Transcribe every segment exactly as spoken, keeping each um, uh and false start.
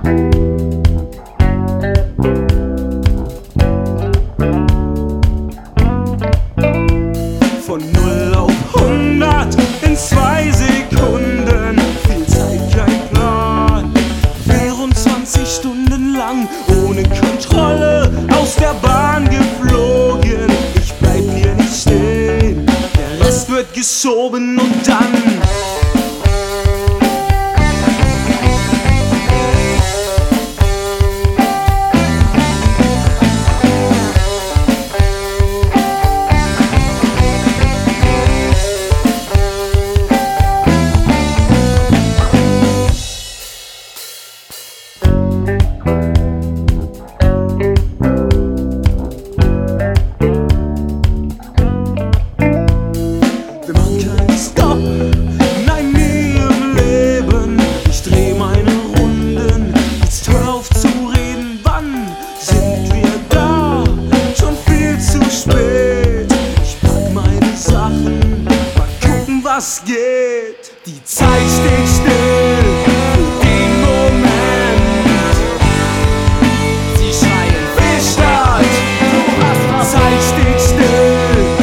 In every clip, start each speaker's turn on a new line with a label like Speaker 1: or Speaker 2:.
Speaker 1: Von null auf hundert in zwei Sekunden, viel Zeit, kein Plan. vierundzwanzig Stunden lang ohne Kontrolle aus der Bahn geflogen. Ich bleib hier nicht stehen, der Rest wird geschoben und dann Stopp, nein, nie im Leben. Ich dreh meine Runden, jetzt hör auf zu reden. Wann sind wir da? Schon viel zu spät. Ich pack meine Sachen, mal gucken, was geht. Die Zeit steht still für den Moment. Sie schreien Fehlstart, du hast was. Zeit steht still.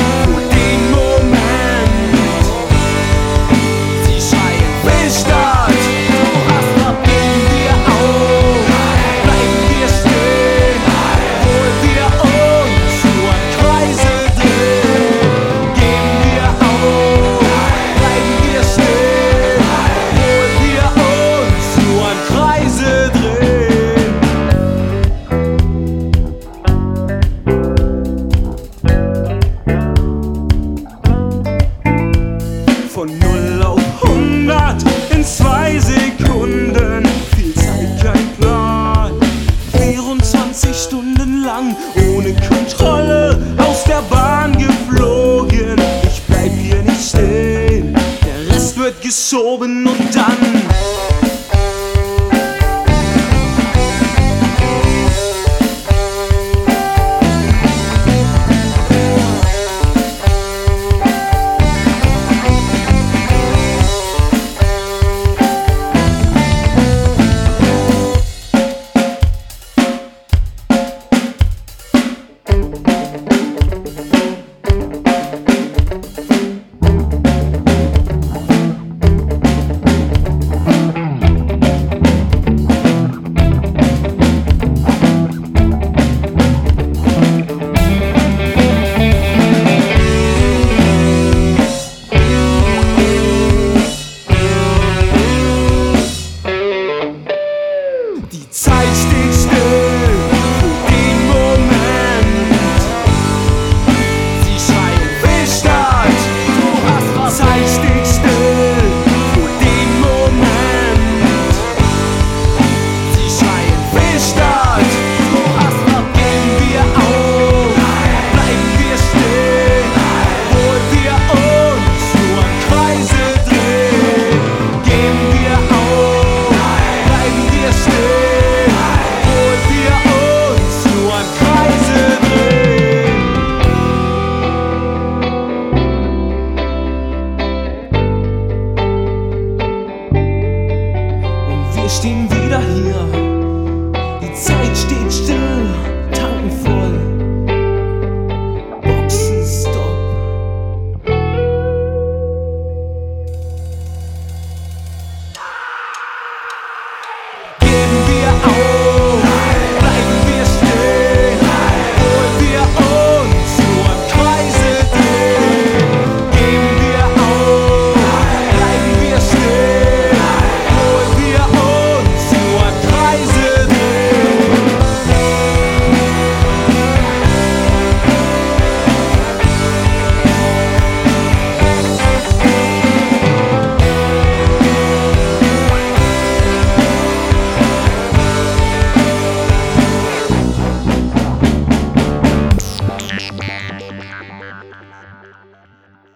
Speaker 1: Von null auf hundert in zwei Sekunden, viel Zeit, kein Plan. vierundzwanzig Stunden lang ohne Kontrolle aus der Bahn geflogen. Ich bleib hier nicht stehen, der Rest wird geschoben und dann Zeit steht still für den Moment. Sie schreien Fehlstart, du hast was. Zeit steht still für den Moment. Sie schreien Fehlstart, du hast was. Geben wir auf, bleiben wir stehen, obwohl wir uns nur im Kreise drehen. Geben wir auf, bleiben wir stehen. Stehen wir